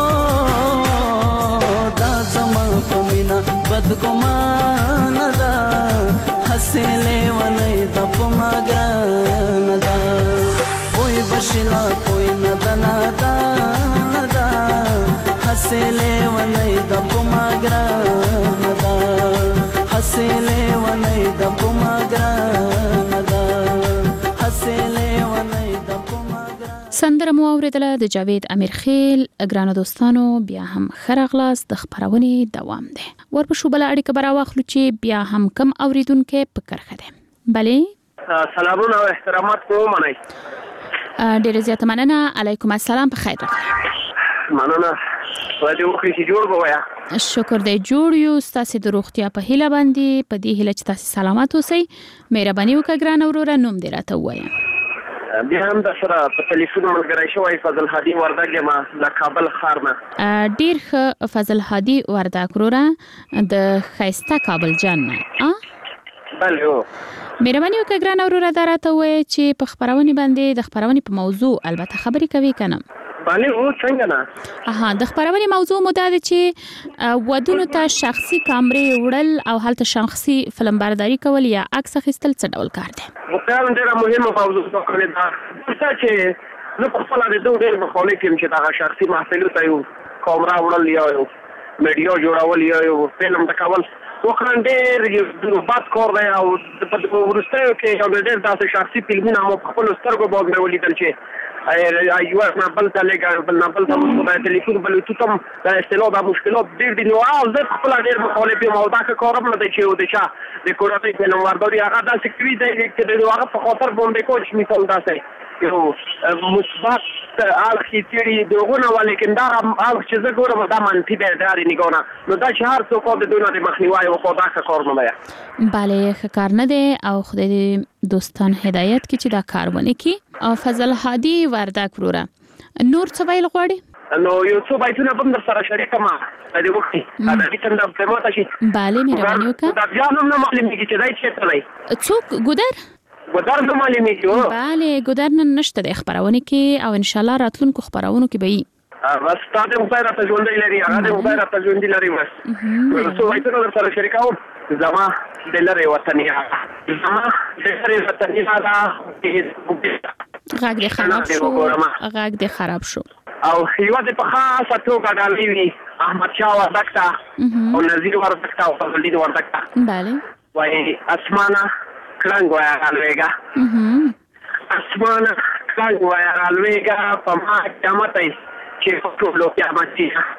دا زما پمینا بدګمان دا حسیلې ونی د پماګران دا پوی بشلا پوی ندنا دا دا حسیلې ونی د پماګران دا حسیلې ونی د پماګران دا حسیلې ونی د پماګران سندره مو اوریدله د جاوید امیرخیل. ګرانو دوستانو بیا هم خرغلاس د خبرونې دوام ده. ورپښو بل اړیکه براواخلو چې بیا هم کم اوریدونکو په کرخه ده. بله سلامونه او احترامات کوم منئ. ډیره زیاته مننه. علیکم السلام. په خیر راغلی. مننه. ولې وخت چې جوړ بویا. شکر دی جوړ یو. ستاسو د روغتیا په هیله باندې په دې هیله چې تاسو سلامت اوسئ. مهرباني وکړئ ګران وروره نوم دې راته ووایه. بیا هم د سره په ټلیفون ملګری شوی فضل هادي وردګ ما د کابل ښار نه. ډیر ښه فضل هادي وردګ وروره د ښایسته کابل جان نه. بله هو مهرباني وکړه ګران اوروره دا راته وایي چې په خبرونه باندې د خبرونه په موضوع البته خبرې کوي کنه بله هو څنګه نه د خبرونه موضوع مو دا ده چې ودونو ته شخصي کامرې وړل او هلته شخصي فلم برداری کول یا عکس اخیستل څه ډول کار دی؟ مختار ډېره مهمه موضوع ده دا چې زه په خپله د دوی ډېر مخالف یم چې دغه شخصي محفلو ته یو کامره وړل یا یو میډیا جوړول یا یو فلم د کول واقعا ډېر یو بد کار دی او په وروستیو کې یو ډېر داسې شخصي فلمونه مو په خپلو سترګو باندې مې ولیدل چې یو نه بل ته لږه بل نه بل ته د تلیفون بلوتوث هم د اصطلاح د مشکلات ډېر دي نو زه خپله ډېر مخالف یم او دا کار هم نه دی چې د چا د کورنۍ فلم برداري هغه داسې کوي دی چې د هغه په خاطر باندې کوچ مثال داسې یو مثبت اړخ یې تیړي دغونه ولیکن دا اړخ چې زه ګورم دا منفي دی د نګاه نه نو دا چې هر څوک د دوی نه د مخنیوي وکړو دا کار نه دی بله ښه کار نه دی او خدای دې دوستان هدایت کړي چې دا کار ونه کړي او فضل هادي وردک وروره نور څه ویل غواړي؟ نو یو څو بایتونه به در سره شریکه ما د دې وخت دا چې څنګه په ماته شي بله مهرباني وکړه دا بیا نو نه معلومیږي چې دا چیرته دی څوک ګودر نه معلومیږي بله ګودر نن نشته د خبرونه کې او ان شاء الله راتلونکو خبرونو کې به وي بس تاسو خدای راته ژوندۍ لري هغه خدای راته ژوندۍ لري بس څو بایتونه در سره شریکوم زما د لری وطنیا زما د لری وطنیا دا غږ دې خراب شو او یو د په خاصه توګه ډالۍ وي احمد شاه وردک ته او نذیر وردک ته او فضل الدین وردک ته بله وای اسمانه کلنګ وای الویګا اسمانه کلنګ وای الویګا په ما قیامت چې په ټولو قیامت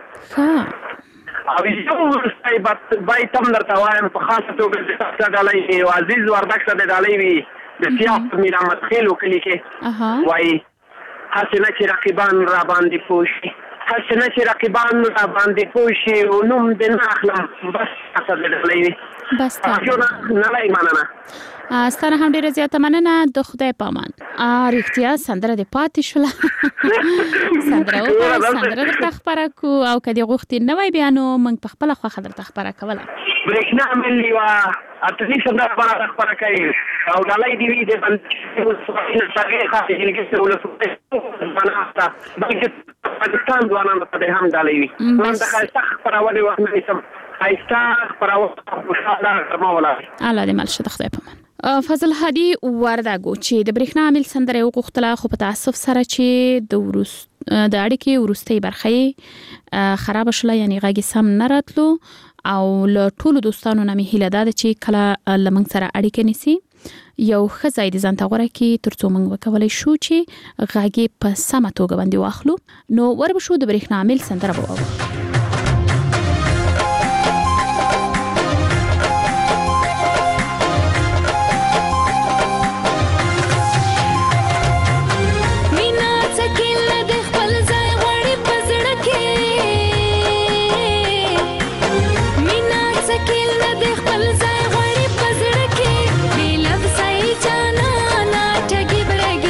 او یو ورسته بایتم درته وایم په خاصه توګه د ډالۍ او عزیز وردک ته د ډالۍ وي د سیاست میرامت خېلو کلی کې وای حسنه چې رقیبان را باندې پوشي حسنه چې رقیبان را باندې پوشي او نوم دې نه اخلم بس تاسو دې لوي بس تاسو نه لای مننه ستاره هم ډیره زیاته مننه د خدای پامان رښتیا سندره د پاتې شوله سندره د خبره کو او کدي غوښتي نه وای بیانو موږ په خپل خو خبره تخبره کوله برېښنا ملي وا اته سندره خبره کوي او دلای دی وی د بل څه خاطر کې ولسمه بناستا بلکې پاکستان ځوانانو ته هم دلای وی نن د خاصه خبرونه وخت سم خاصه خبرونه خوشاله مولا الله دې مال شه خدای پامان فضل هادي ورداګو چې د برېښنا عامل سندره وغوښتله خو په تاسف سره چې د اړیکې ورستۍ برخه خراب شله یعنی غږی سم نه راتلو او له ټولو دوستانو نه مې هیله ده چې کله لمنګ سره اړیکه نیسي یو ښه ځای د ځان ته غوره کړي ترڅو موږ وکولی شو چې غږی په سمه توګه باندې واخلو نو وربه شو د برېښنا عامل سندره به واورو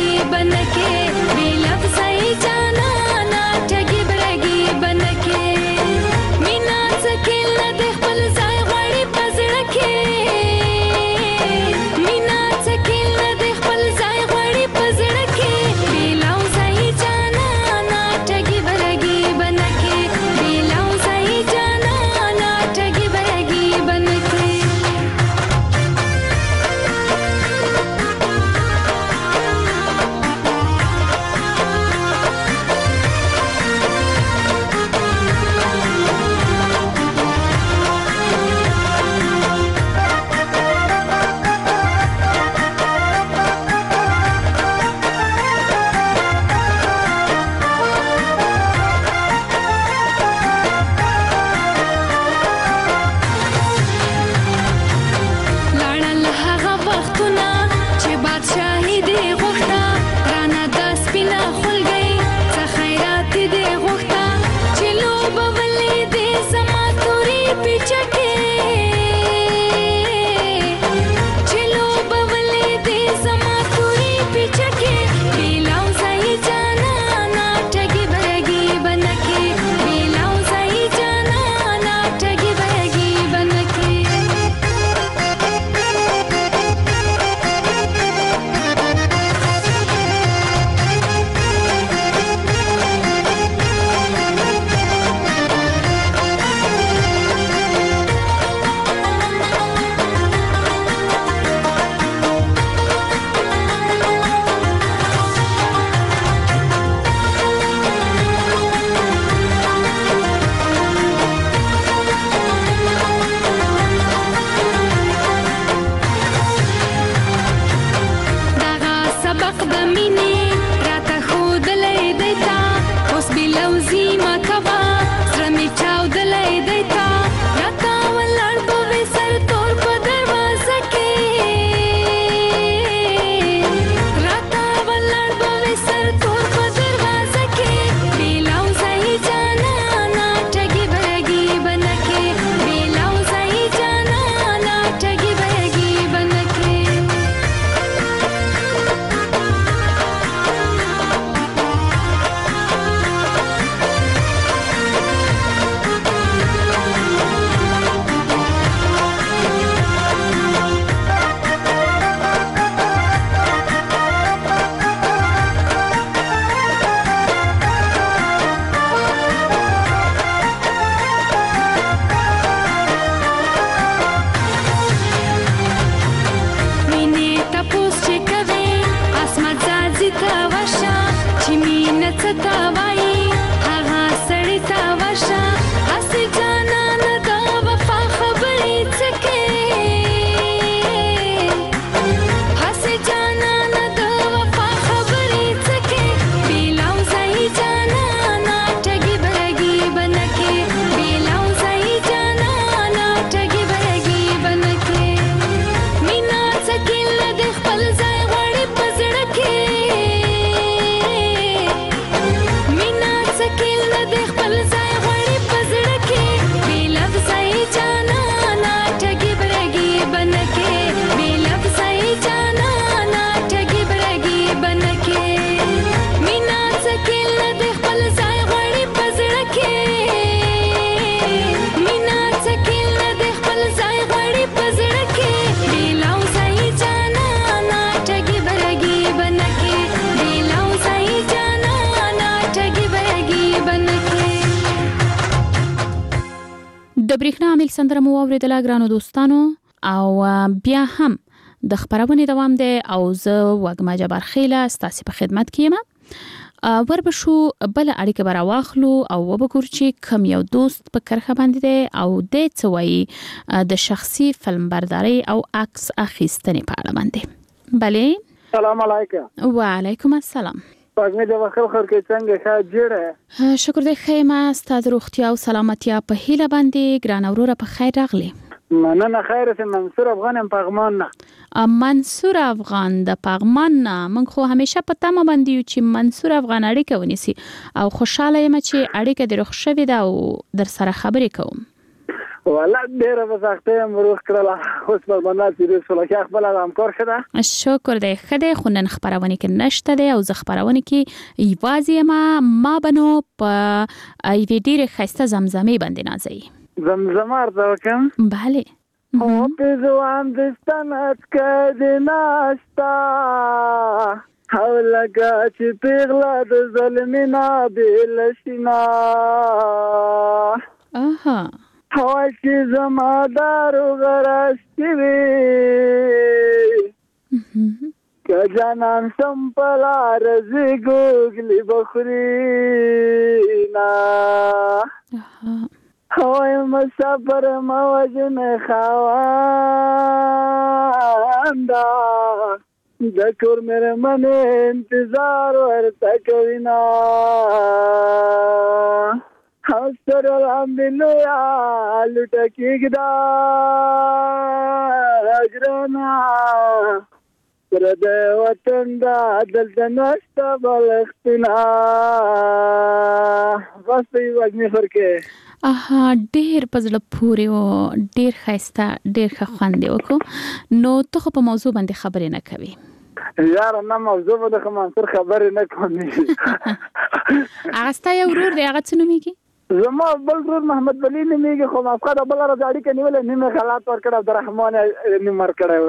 بے لفظ جانا نا ٹھگی برگی بن کے د برېښنا عامل سندره مو اوریدله ګرانو دوستانو او بیا هم د خبرونه دوام دی او زه وګما جبار خیله ستاسو په خدمت کې یم. وربشو بل اړیکه برا واخلو او وبګور چې کم یو دوست په کرخه باندې دی او د څوي د شخصي فلم برداري او عکس اخیستنې په اړه باندې. بله سلام علیکم. وعلیکم السلام. پاګمه د وخت خیر کې څنګه ښه جوړه. شکر دې خیمه ستاسو روغتیا او سلامتیا په هیله باندې ګران اوروره په خیر راغلی. مننه خیر سه منصور افغان پغمان نه. منصور افغان د پغمان نه من خو همیشه په تمه باندې یو چې منصور افغان اړیکه ونیسي او خوشاله یم چې اړیکه د روغ شوی دا او در سره خبرې کوم. والله ډیره وسخته مروخ کړله اوس په باندې چې رسول الله خپل همکار شته. شکر دې خدای خو نن خبرونه کې نشته دی او زه خبرونه کې یوازې ما بنو په ایوی ډیره خسته زمزمه باندې نازي. زمزمه ارته وکم. بله. او په ځوان دستانات کړه ناشتا حولګه چې پیغلا د ظلمنا بلشنا. اها هوا چې زما دارو غراشتي وي که جانان سم پلا رزي ګوګلي بخورينا. هوا مسافر موجن خواندا د کور مې من انتظار ورته کوينا. حسر الحمدلله لټه کېږدا اجرنا پر د وطن دا دلته نشته بلختنا. بس یې وګنی فرکه. اها ډېر پزړه پورې او ډېر خسته ډېر خوند وکړو. نو ته په موضوع باندې خبرې نه کوي. یار نه موضوع د منصور خبرې نه کوي. هغه ستا یو ورور دی هغه څه نومېږي؟ زما بل ورور محمد ولی نومېږي خو مافقه بل راځي اړیکه نیولې نیمه خلات ورکړ عبدالرحمن نیمر کړو.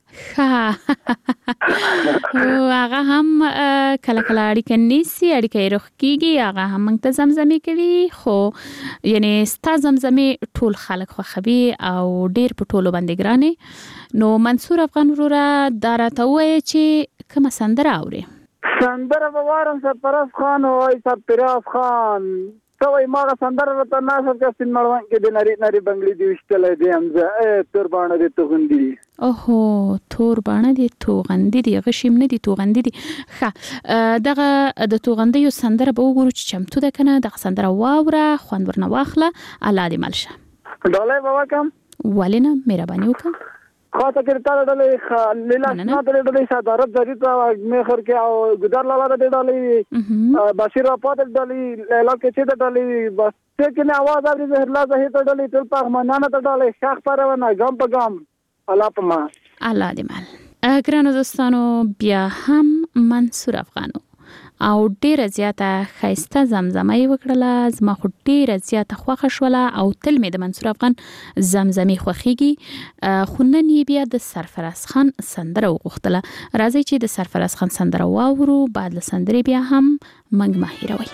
هغه هم کله کله اړیکه نیسی اړیکه روخ کیږي هغه هم موږ ته زمزمه کوي خو یعنی ستا زمزمه ټول خلک خوښوي او ډیر په ټولو باندې ګرانه. نو منصور افغان وروره دا راته وایي چې کومه سندره اوري؟ سندره به وارم سرفراز خان او سرفراز خان کوي ما سندره راته ناسب کا سین مړوان کې د نری نری بنگلي دی وشتلې دی امزه تور باندې دی توغندي. اوهو تور باندې دی توغندي دی غشیم نه دی توغندي دی. ښه دغه د توغندي یو سندره به وګورو چې چمتو ده کنه دغه سندره واوره خوند ورنه واخله الله دې ملشه. ډالۍ به وکم ولنه مهرباني وکړه. خاطر کې تعالی ډلې لیلا نه ډلې صدارت ضرورت مخر کې او ګدار لاله ډلې بشیر اپاد ډلې لیلا کې چې ډلې بس چې نه आवाज اوري زهر لا زه ته ډلې ټول پغمانانه ډلې شاخ پرونه ګم په ګم الله پما الله دې مال. ګرانو دوستانو بیا هم منصور افغانو او ډیره زیاته خیسته زمزمه وکړله. زما خو ډیره زیاته خوښه شوله او تل مې د منصور افغان زمزمه خوښیږي. خو نن یې بیا د سرفراز خان سندره وغوښتله. راځي چې د سرفراز خان سندره واورو بعد له سندرې بیا هم منګ ماهیروي.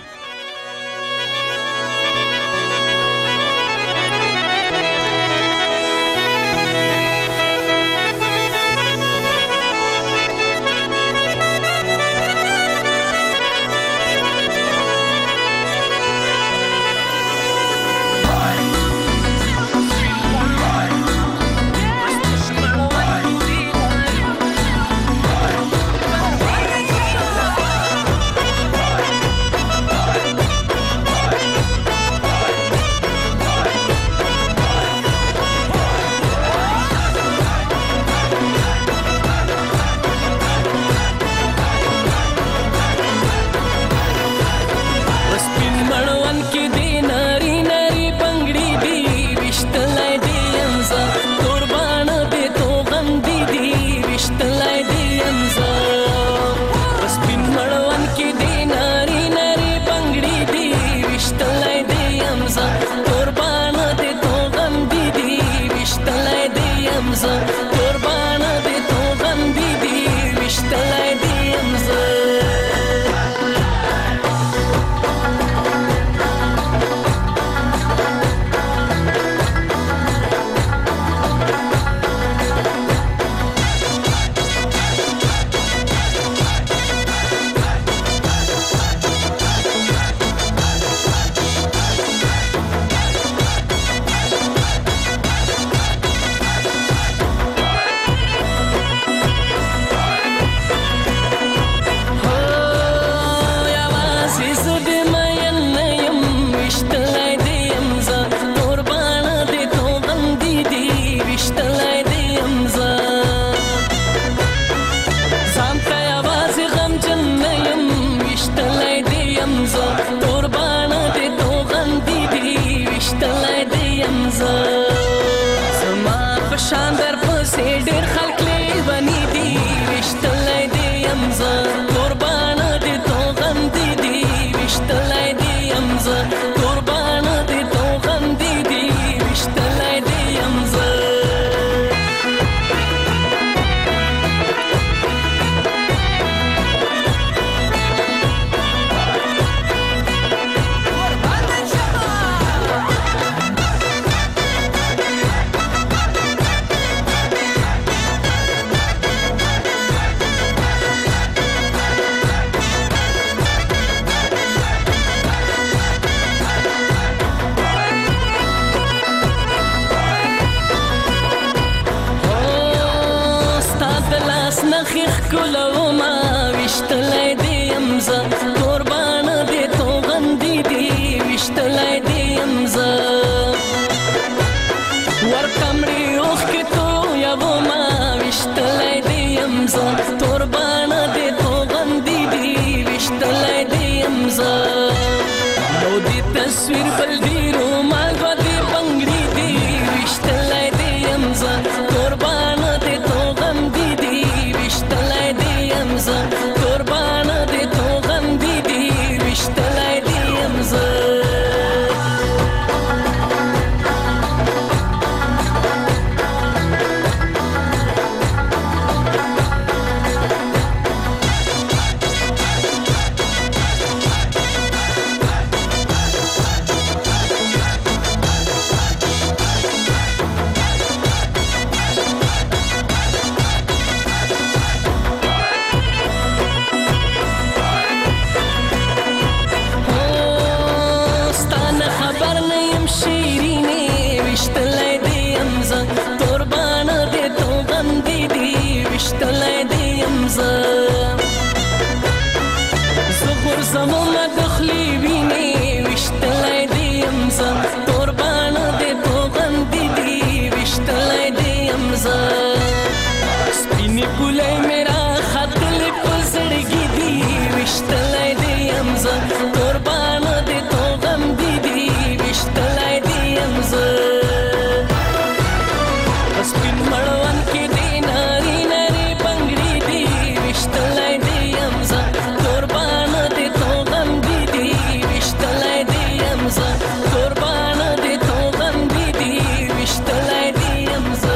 شاندر پسې ډېر خلک لیوني دي ویشتلی دې یم زه قربانه دې توغندې دي ویشتلی دې یم زه قربانه دې توغندې دي ویشتلی دې یم زه نخیخ کلوما ویشتلی دی امزا قربان دی توغندی دی ویشتلی دی امزا ورکمری اوخ کی تو یوما ویشتلی دی امزا قربان دی توغندی دی ویشتلی دی امزا نو دی تصویر بل دی رومال و دی بنگڑی دی ویشتلی دی امزا قربان دی توغندی دی ویشتلی دی امزا قربان دی توغندی دی ویشتلی دی امزا زخور زمون دخلی بینی ویشتلی دی امزا قربان دی توغندی دی ویشتلی دی امزا سپینی گولی میرا خطلی پزرگی دی ویشتلی دی امزا قربان دی توغندی دی ویشتلی دی امزا سپین مړوان کې دی ناری ناری بنگړي دی ویشتلی دی امزا قربان دی توغندی دی ویشتلی دی امزا قربان دی توغندی دی ویشتلی دی امزا.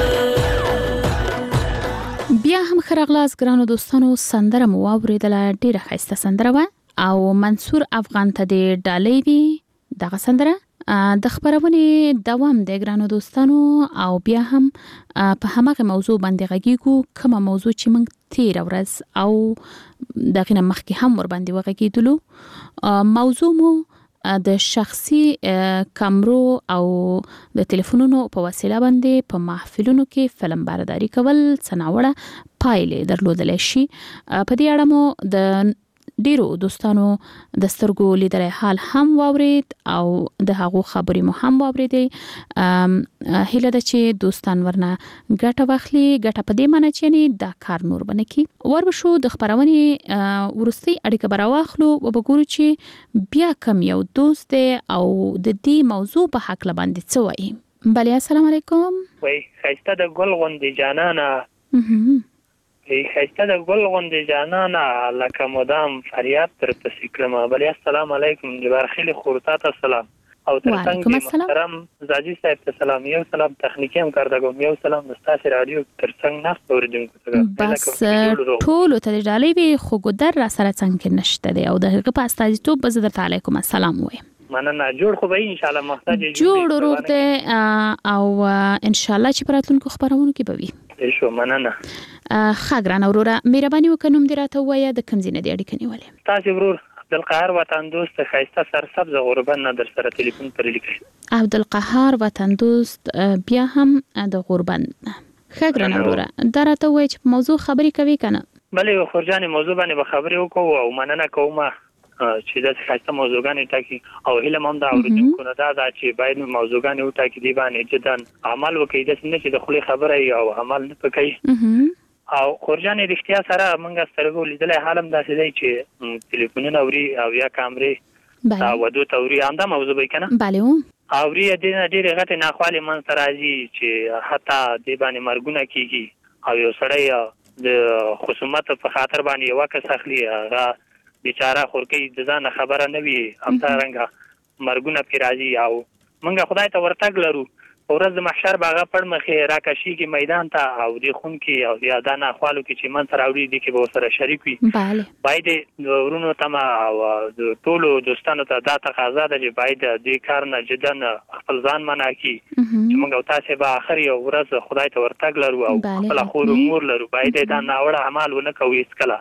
بیا هم خرغلاس ګرانو دوستانو سندره مو واوریدله ډیره ښایسته سندره وه او منصور افغان ته د ډالۍ دی دغه سندره د خبرونې دوام د ګرانو دوستانو او بیا هم په هماغه موضوع باندې غږیږو کومه موضوع چې موږ تیر ورځ او دغه نه مخکې هم ور باندې وغږیدلو موضوع مو د شخصي کامرو او د ټلیفونونو په وسیله باندې په محفلونو کې فلم برداری کول څناوړه پایلې درلودلی شي په دې اړه مو د ډیرو دوستانو د سترګو لیدلای حال هم واورید او د هغو خبرې مو هم واوریدې هیله ده چې دوستان ورنه ګټه واخلي ګټه په دې معنی چې دا کار نور بنه کی وربشو د خبرونې ورستي اړیکه براواخلو او وګورو چې بیا کم یو دوست او د دې موضوع په حق لباندې څه وایي. بله السلام علیکم. وای خسته د ګل غوندې جانانا خسته د ګل غوندې جانانا لکه مدام فریاد تر پسې کړم. بله السلام علیکم جبار خیلی خورتا ته سلام او ترڅنګ محترم زاجی صاحب ته سلام یو سلام تخنیکی هم کاردګم یو سلام د تاسو رادیو ترڅنګ ناس اوریدونکو ته بس ټول ته ډالۍ وي خو ګدر را سره څنګه نشته دی او دغه په استازیتوب به زه علیکم السلام وایم. مننه جوړ خو به ان شاء الله محتاج جوړ ورته او ان شاء الله چې پراتونکو خبرونه کې به وي. شو مننه. خاګران اوروره مهرباني وکړم دراته وایا د کمزینه دی اړیکه نیولې. تاسو ورور عبدالقهار وطن دوست خیسته سرسبز غربن نه در سره ټلیفون پر لیکي. عبدالقهار وطن دوست بیا هم د غربن. خاګران اوروره دراته وای چې موضوع خبري کوي کنه. بلې خورجان موضوع باندې به خبري وکړو او مننه کوم چې دا خاصه موضوعګانې ټاکي او هیله هم دا اوریدونکو نه دا چې باید موضوعګانې وټاکي دی باندې جدان عمل وکړي د څه چې د خولي خبره او عمل نه پکې او خورجان رښتیا سره موږ سترګو لیدلې حالم داسې دی چې ټلیفونونه اوري او یا کیمرې او ودو توري انده موضوع به کنه. بله او ډېرې غټې ناخوالې منځته راځي چې حتی دې باندې مرګونه کېږي او یو سړی د خصومت په خاطر باندې یو کس اخلي هغه بیچاره خورکۍ د ځانه خبره نه وي همدارنګه مرګونه پرې راځي او موږ خدای ته ورتګ لرو په ورځ د محشر به هغه پړ مخې راکشېږي میدان ته او دې خون کې او یا دا ناخوالو کې چې منځته راوړي دي کې به ورسره شریک وي باید د ورونو ته او د ټولو دوستانو ته دا تقاضا ده چې باید دې کار نه جدا خپل ځان منع کړي چې موږ او تاسې به آخر یو ورځ خدای ته ورتګ لرو او خپله خور مور لرو باید دا ناوړه اعمال ونه کوو هېڅکله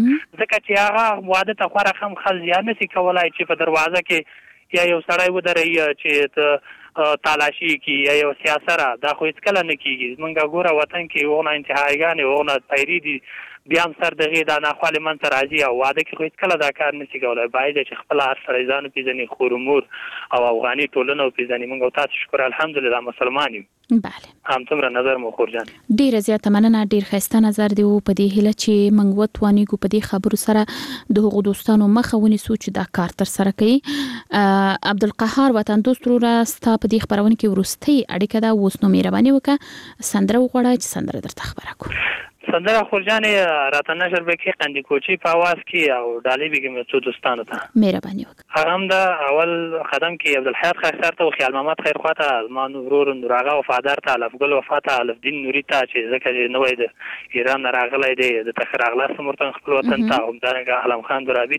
ځکه چې هغه واده ته خورا هم ښځه یا نشي کولی چې په دروازه کې یا یو سړی ودروي چې ته تالاشي کی یا یو سیاسره دا خو هیڅ کله نه کیږي زمونږ ګوره وطن کې وغونه انتهایګانې وغونه پیری دي بیا هم سر دغې دا ناخوالې منځته راځي او واده کې خو هیڅ کله دا کار نشي کولی باید چې خپله هر سړی ځان وپېژني خور مور او افغاني ټولنه وپېژني موږ او تاسو شکر الحمدلله مسلمان یو همڅومره نظر مو خورجان ډیره زیاته مننه ډیر ښایسته نظر دی په دې هیله چې موږ وتوانیږو په دې خبرو سره د هغو دوستانو مخه ونیسو چې دا کار تر سره کوي عبدالقهار وطن دوست وروره ستا په دې خپرونه کې وروستۍ اړیکه ده اوس نو مهرباني وکړه سندره وغواړه چې سندره درته خبره کړو سندره خورجانې راته نشر بکې قندي کوچي په آواز کې او ډالۍ بګم څو دوستانو ته مهرباني وکړه هغه هم د اول قدم کې عبدالحیات خیرسر ته او خیال محمد خیر خواته زما ورور نور آغا وفادار ته الفګل وفاته الفدین نوري ته چې ځکه نوې د ایران نه راغلی دی د تخر اغلا سمورتن خپل وطن ته همدارنګه علم خان درابي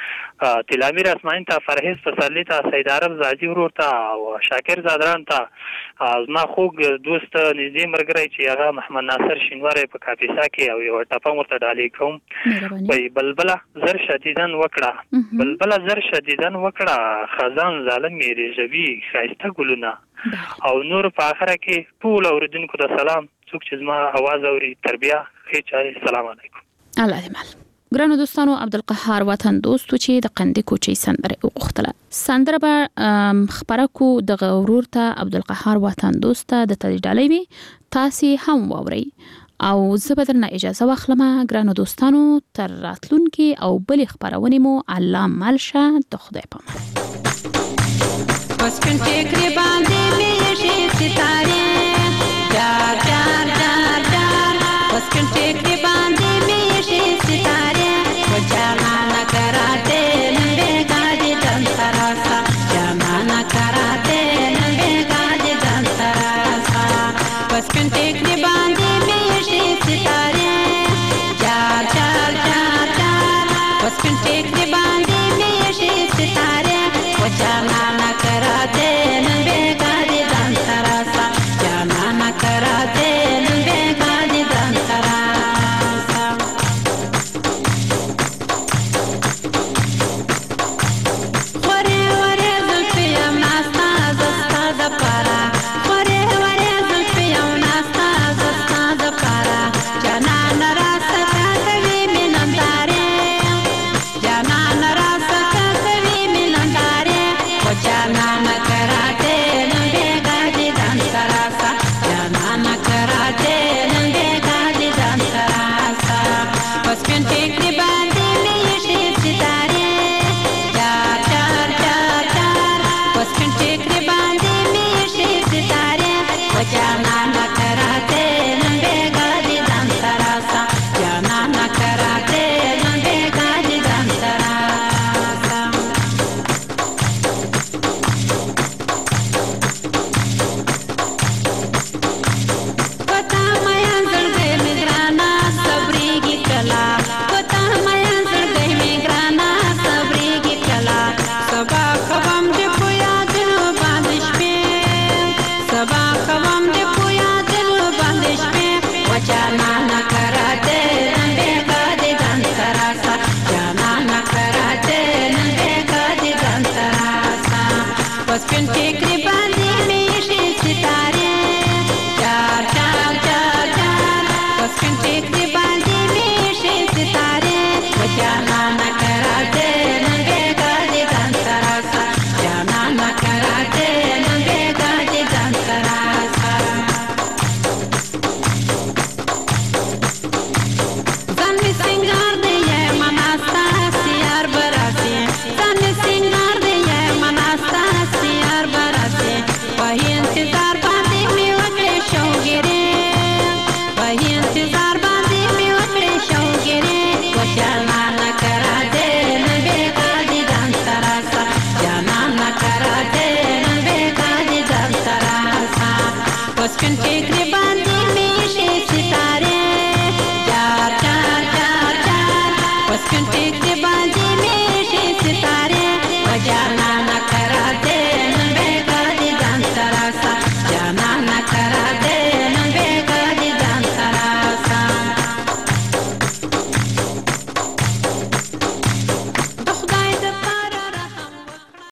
ته تلامیر اسماعیل ته فرهیز پسرلی ته سید عرب زاجی ورور ته او شاکر زادران ته زما خوږ دوست نږدې ملګری چې هغه محمد ناصر شینواری په کاپیسا کې او یو ټپه ورته ډالۍ کوم وایي بلبله زر شدیدن وکړه بلبله زر شدیدن وکړه خزان ظالم یې رېژوي ښایسته ګلونه او نور په آخره کې ټول اوریدونکو ته سلام څوک چې زما اواز اوري تربیه ښې چارې السلام علیکم الله دې مل ګرانو دوستانو عبدالقهار وطن دوست چې د قندي کوچي سندره وغوښتله سندره به خبره کو د غورور ته عبدالقهار وطن دوست ته د تدې وي تاسې هم واورئ او زه به درنه اجازه واخلم ګرانو دوستانو تر راتلونکي او بل خبرونه مو الله ملشه د خدای په امان بسکن ټیکری باندې میشي ستاره جار جار جار جار بسکن ټیکری باندې میشي ستاره وجانا کراته نبه گاډي دن تراسا جانا کراته نبه گاډي دن تراسا بسکن ټیکری باندې میشي ستاره جار جار جار جار بسکن ټیکری باندې میشي ستاره وجانا کراته نبه گاډي دن تراسا جانا کراته نبه گاډي دن تراسا Can take